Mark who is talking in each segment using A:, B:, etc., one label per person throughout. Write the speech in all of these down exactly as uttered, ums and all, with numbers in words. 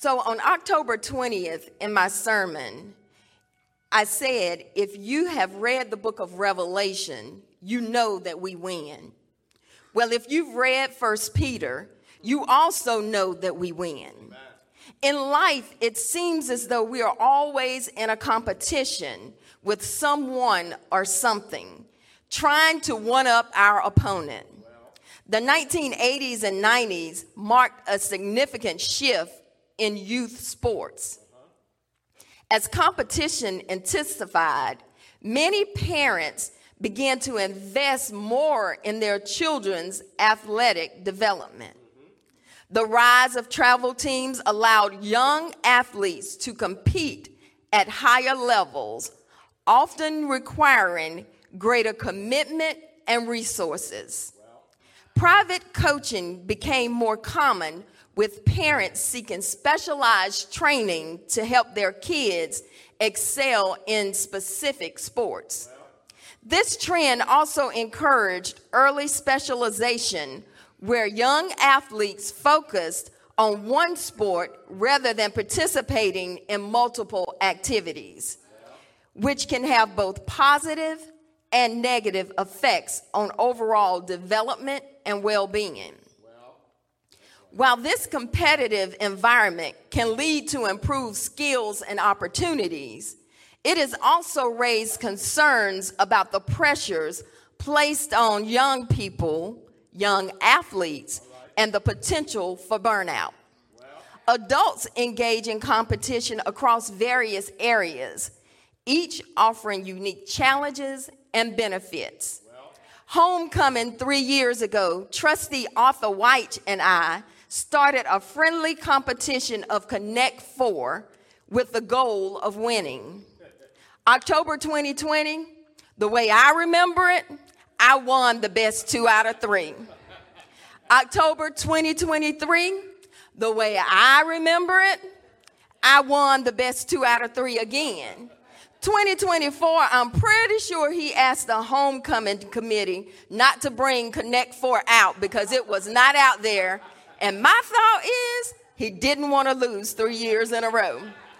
A: So on October twentieth, in my sermon, I said, if you have read the book of Revelation, you know that we win. Well, if you've read First Peter, you also know that we win. Amen. In life, it seems as though we are always in a competition with someone or something, trying to one-up our opponent. The nineteen eighties and nineties marked a significant shift in youth sports. As competition intensified, many parents began to invest more in their children's athletic development. The rise of travel teams allowed young athletes to compete at higher levels, often requiring greater commitment and resources. Private coaching became more common, with parents seeking specialized training to help their kids excel in specific sports. This trend also encouraged early specialization, where young athletes focused on one sport rather than participating in multiple activities, which can have both positive and negative effects on overall development and well-being. While this competitive environment can lead to improved skills and opportunities, it has also raised concerns about the pressures placed on young people, young athletes, and the potential for burnout. Adults engage in competition across various areas, each offering unique challenges and benefits. Homecoming three years ago, Trustee Arthur White and I started a friendly competition of Connect Four with the goal of winning. October twenty twenty, the way I remember it, I won the best two out of three. October twenty twenty-three, the way I remember it, I won the best two out of three again. twenty twenty-four, I'm pretty sure he asked the homecoming committee not to bring Connect Four out because it was not out there. And my thought is he didn't want to lose three years in a row.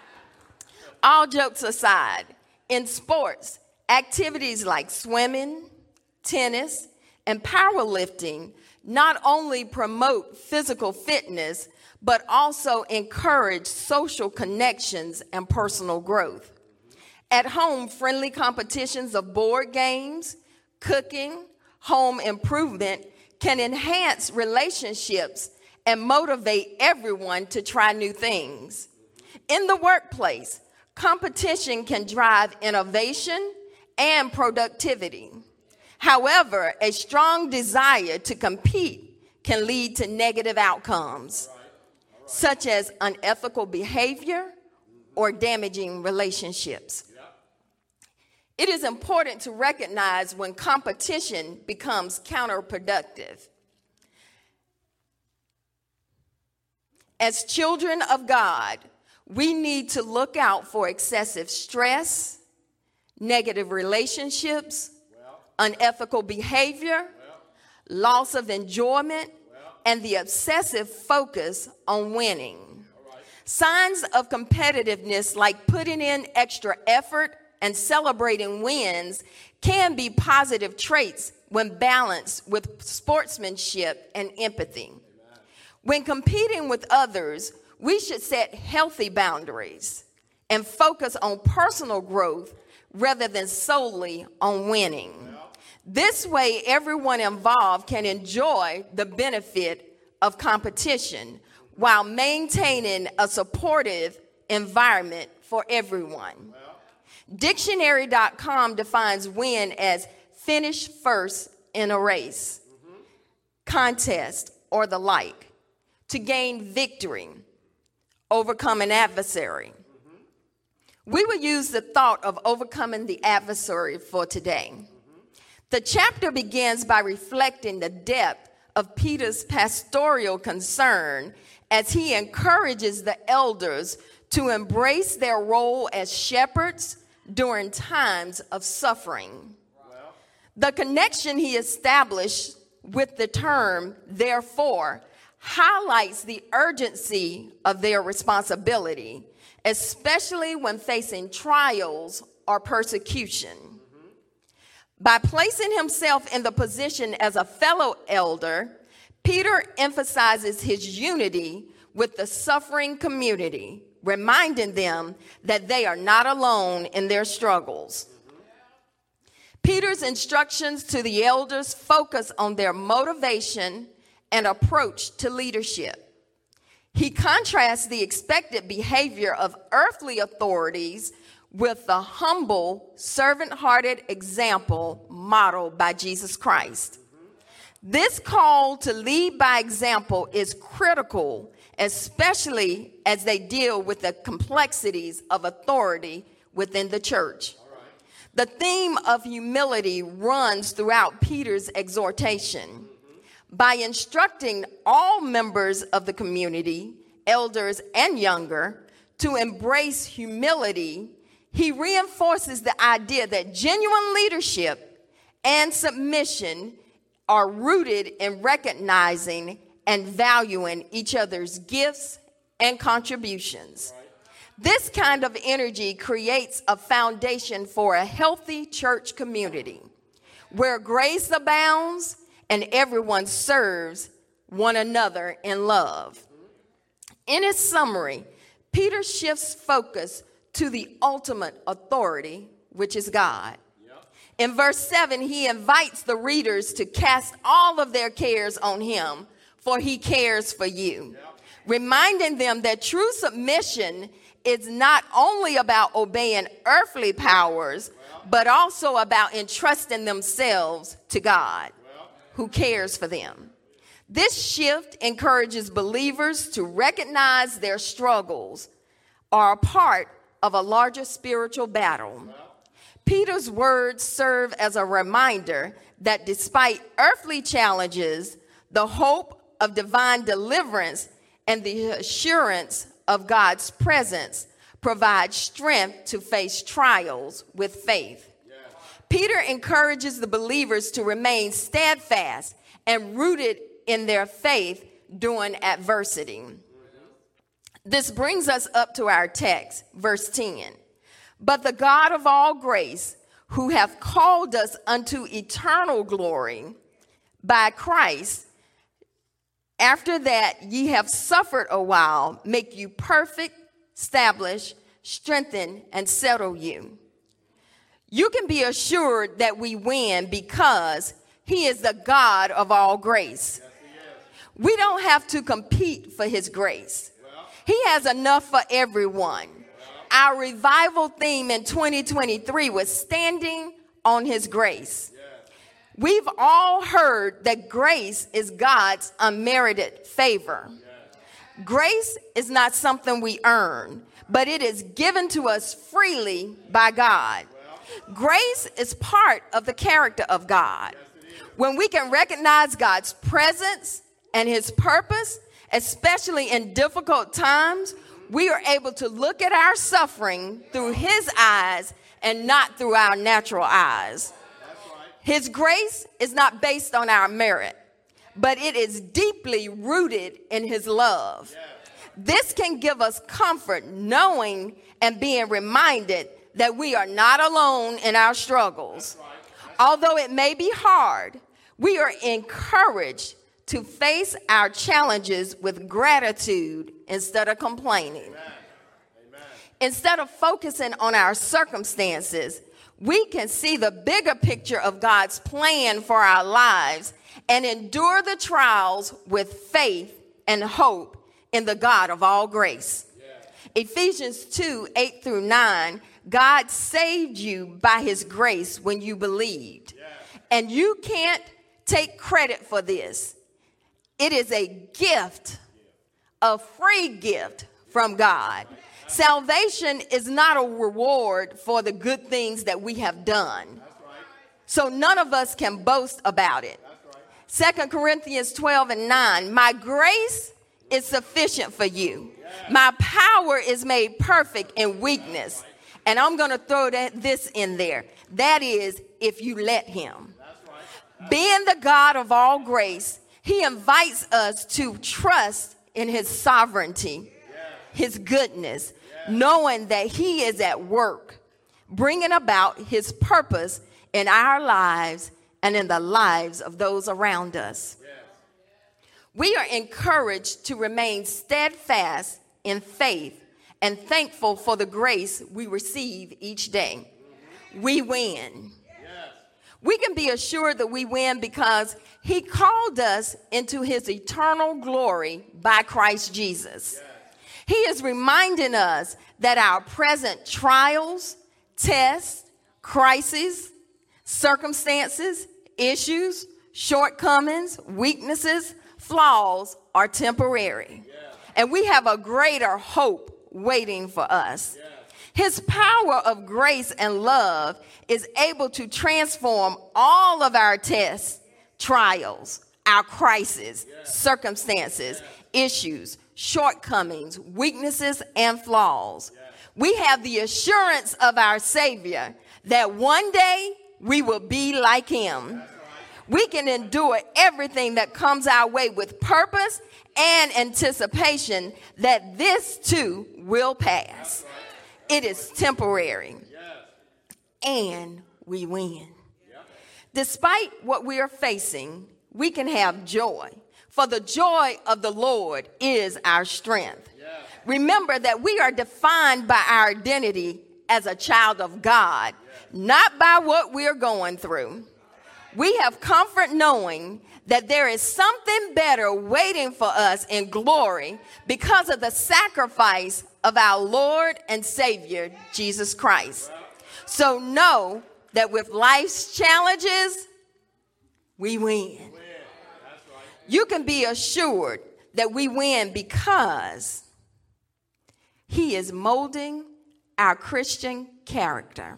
A: All jokes aside, in sports, activities like swimming, tennis, and powerlifting not only promote physical fitness, but also encourage social connections and personal growth. At home, friendly competitions of board games, cooking, home improvement can enhance relationships and motivate everyone to try new things. In the workplace, competition can drive innovation and productivity. However, a strong desire to compete can lead to negative outcomes, such as unethical behavior or damaging relationships. It is important to recognize when competition becomes counterproductive. As children of God, we need to look out for excessive stress, negative relationships, well, unethical behavior, well, loss of enjoyment, well, and the obsessive focus on winning. Right. Signs of competitiveness, like putting in extra effort and celebrating wins, can be positive traits when balanced with sportsmanship and empathy. Amen. When competing with others, we should set healthy boundaries and focus on personal growth rather than solely on winning. Yeah. This way, everyone involved can enjoy the benefit of competition while maintaining a supportive environment for everyone. Yeah. Dictionary dot com defines win as finish first in a race, mm-hmm. contest, or the like, to gain victory, overcome an adversary. Mm-hmm. We will use the thought of overcoming the adversary for today. Mm-hmm. The chapter begins by reflecting the depth of Peter's pastoral concern as he encourages the elders to embrace their role as shepherds during times of suffering. Wow. The connection he established with the term, therefore, highlights the urgency of their responsibility, especially when facing trials or persecution. Mm-hmm. By placing himself in the position as a fellow elder, Peter emphasizes his unity with the suffering community, reminding them that they are not alone in their struggles. Mm-hmm. Peter's instructions to the elders focus on their motivation and approach to leadership. He contrasts the expected behavior of earthly authorities with the humble, servant-hearted example modeled by Jesus Christ. This call to lead by example is critical, especially as they deal with the complexities of authority within the church. The theme of humility runs throughout Peter's exhortation. By instructing all members of the community, elders and younger, to embrace humility, he reinforces the idea that genuine leadership and submission are rooted in recognizing and valuing each other's gifts and contributions. This kind of energy creates a foundation for a healthy church community where grace abounds and everyone serves one another in love. In his summary, Peter shifts focus to the ultimate authority, which is God. Yep. In verse seven, he invites the readers to cast all of their cares on him, for he cares for you, yep. reminding them that true submission is not only about obeying earthly powers, well, but also about entrusting themselves to God, well, who cares for them. This shift encourages believers to recognize their struggles are a part of a larger spiritual battle. Peter's words serve as a reminder that despite earthly challenges, the hope of divine deliverance and the assurance of God's presence provide strength to face trials with faith. Yeah. Peter encourages the believers to remain steadfast and rooted in their faith during adversity. Mm-hmm. This brings us up to our text, verse ten. But the God of all grace, who hath called us unto eternal glory by Christ, after that ye have suffered a while, make you perfect, establish, strengthen, and settle you. You can be assured that we win because he is the God of all grace. Yes, we don't have to compete for his grace. Well, he has enough for everyone. Well, our revival theme in twenty twenty-three was standing on his grace. Yes. We've all heard that grace is God's unmerited favor. Yes. Grace is not something we earn, but it is given to us freely by God. Well, grace is part of the character of God. Yes, when we can recognize God's presence and his purpose, especially in difficult times, we are able to look at our suffering through his eyes and not through our natural eyes. His grace is not based on our merit, but it is deeply rooted in his love. This can give us comfort knowing and being reminded that we are not alone in our struggles. Although it may be hard, we are encouraged to face our challenges with gratitude instead of complaining. Amen. Amen. Instead of focusing on our circumstances, we can see the bigger picture of God's plan for our lives and endure the trials with faith and hope in the God of all grace. Yeah. Ephesians two, eight through nine, God saved you by his grace when you believed. Yeah. And you can't take credit for this. It is a gift, a free gift from God. Salvation is not a reward for the good things that we have done. So none of us can boast about it. Second Corinthians twelve and nine, my grace is sufficient for you. My power is made perfect in weakness. And I'm going to throw that this in there. That is, if you let him. Being the God of all grace, He invites us to trust in his sovereignty, his goodness, knowing that he is at work, bringing about his purpose in our lives and in the lives of those around us. We are encouraged to remain steadfast in faith and thankful for the grace we receive each day. We win. We can be assured that we win because he called us into his eternal glory by Christ Jesus. He is reminding us that our present trials, tests, crises, circumstances, issues, shortcomings, weaknesses, flaws are temporary. And we have a greater hope waiting for us. His power of grace and love is able to transform all of our tests, trials, our crises, circumstances, issues, shortcomings, weaknesses, and flaws. We have the assurance of our Savior that one day we will be like him. We can endure everything that comes our way with purpose and anticipation that this too will pass. It is temporary. And we win. Despite what we are facing, we can have joy. For the joy of the Lord is our strength. Remember that we are defined by our identity as a child of God, not by what we're going through. We have comfort knowing that there is something better waiting for us in glory because of the sacrifice of our Lord and Savior, Jesus Christ. So know that with life's challenges, we win. You can be assured that we win because he is molding our Christian character.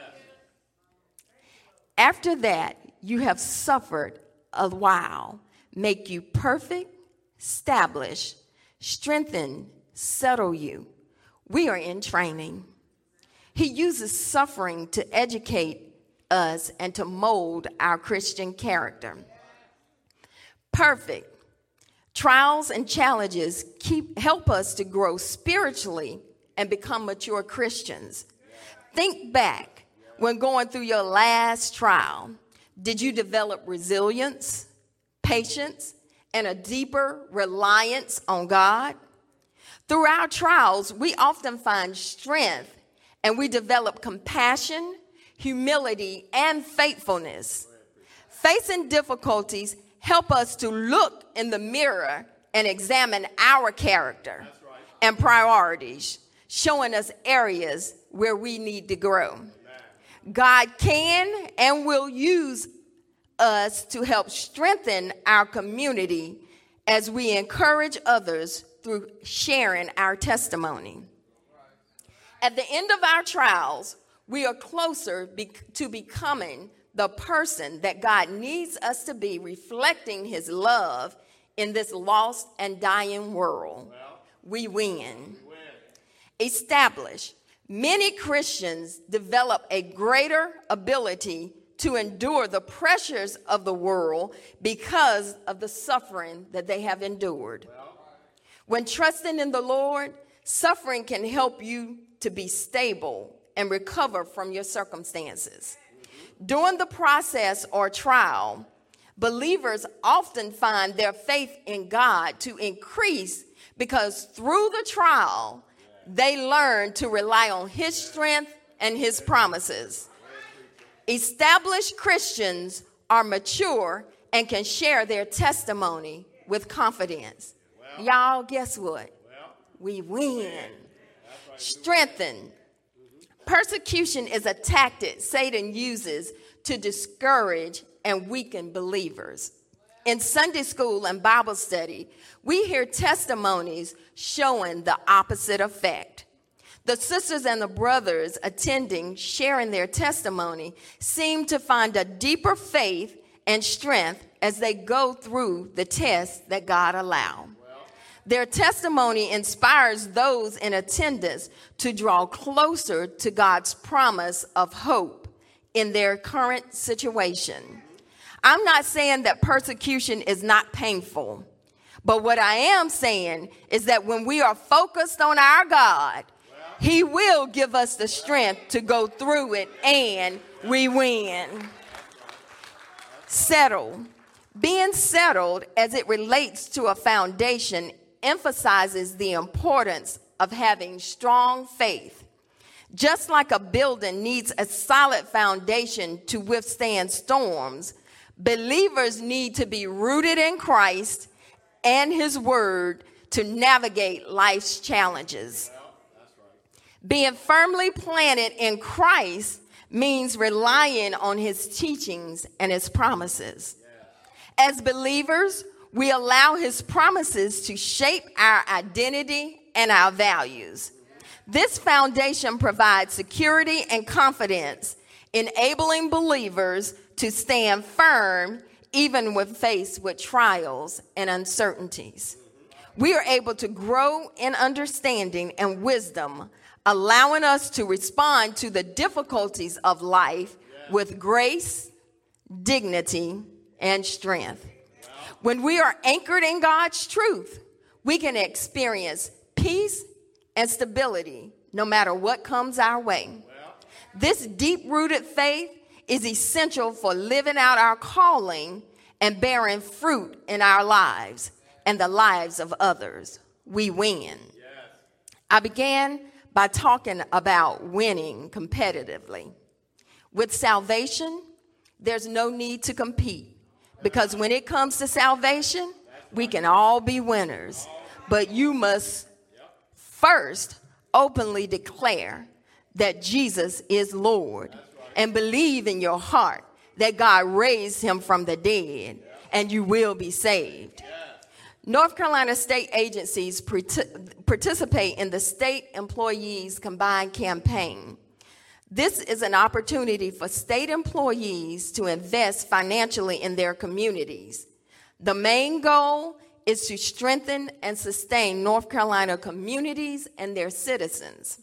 A: After that, you have suffered a while, make you perfect, establish, strengthen, settle you. We are in training. He uses suffering to educate us and to mold our Christian character. Perfect. Trials and challenges keep help us to grow spiritually and become mature Christians. Think back when going through your last trial. Did you develop resilience, patience, and a deeper reliance on God? Through our trials, we often find strength and we develop compassion, humility, and faithfulness. Facing difficulties help us to look in the mirror and examine our character and priorities, showing us areas where we need to grow. God can and will use us to help strengthen our community as we encourage others through sharing our testimony. At the end of our trials, we are closer be- to becoming the person that God needs us to be, reflecting his love in this lost and dying world. Well, we win. We win. Establish. Many Christians develop a greater ability to endure the pressures of the world because of the suffering that they have endured. When trusting in the Lord, suffering can help you to be stable and recover from your circumstances. During the process or trial, believers often find their faith in God to increase because through the trial, they learn to rely on his strength and his promises. Established Christians are mature and can share their testimony with confidence. Well, y'all, guess what? Well, we win. Right. Strengthen. Persecution is a tactic Satan uses to discourage and weaken believers. In Sunday school and Bible study, we hear testimonies showing the opposite effect. The sisters and the brothers attending, sharing their testimony, seem to find a deeper faith and strength as they go through the tests that God allowed. Their testimony inspires those in attendance to draw closer to God's promise of hope in their current situation. I'm not saying that persecution is not painful, but what I am saying is that when we are focused on our God, He will give us the strength to go through it, and we win. Settle. Being settled as it relates to a foundation emphasizes the importance of having strong faith. Just like a building needs a solid foundation to withstand storms, believers need to be rooted in Christ and His Word to navigate life's challenges. Being firmly planted in Christ means relying on His teachings and His promises. As believers, we allow His promises to shape our identity and our values. This foundation provides security and confidence, enabling believers to stand firm even when faced with trials and uncertainties. We are able to grow in understanding and wisdom, allowing us to respond to the difficulties of life with grace, dignity, and strength. When we are anchored in God's truth, we can experience peace and stability no matter what comes our way. This deep-rooted faith is essential for living out our calling and bearing fruit in our lives and the lives of others. We win. Yes. I began by talking about winning competitively. With salvation, there's no need to compete, because when it comes to salvation, we can all be winners. But you must first openly declare that Jesus is Lord and believe in your heart that God raised Him from the dead, and you will be saved. North Carolina state agencies participate in the State Employees Combined Campaign. This is an opportunity for state employees to invest financially in their communities. The main goal is to strengthen and sustain North Carolina communities and their citizens.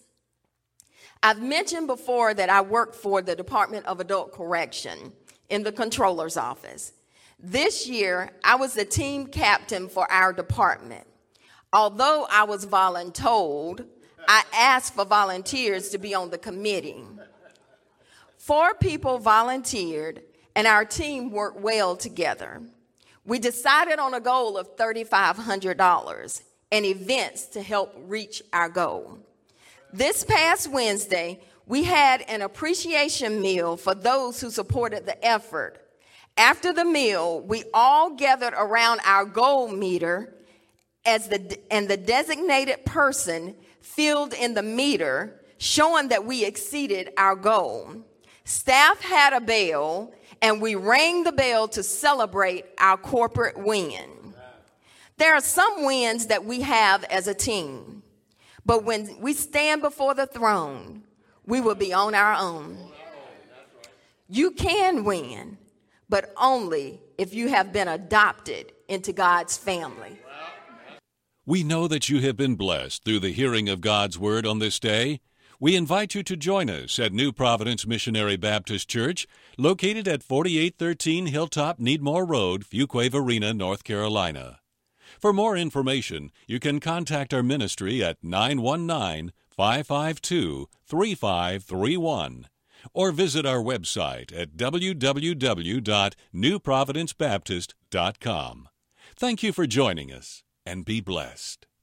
A: I've mentioned before that I work for the Department of Adult Correction in the Controller's Office. This year, I was the team captain for our department. Although I was voluntold, I asked for volunteers to be on the committee. Four people volunteered, and our team worked well together. We decided on a goal of three thousand five hundred dollars and events to help reach our goal. This past Wednesday, we had an appreciation meal for those who supported the effort. After the meal, we all gathered around our goal meter as the, and the designated person filled in the meter, showing that we exceeded our goal. Staff had a bell, and we rang the bell to celebrate our corporate win. There are some wins that we have as a team, but when we stand before the throne, we will be on our own. You can win, but only if you have been adopted into God's family.
B: We know that you have been blessed through the hearing of God's Word on this day. We invite you to join us at New Providence Missionary Baptist Church, located at forty-eight thirteen Hilltop Needmore Road, Fuquay Varina, North Carolina. For more information, you can contact our ministry at nine one nine, five five two, three five three one or visit our website at w w w dot new providence baptist dot com. Thank you for joining us, and be blessed.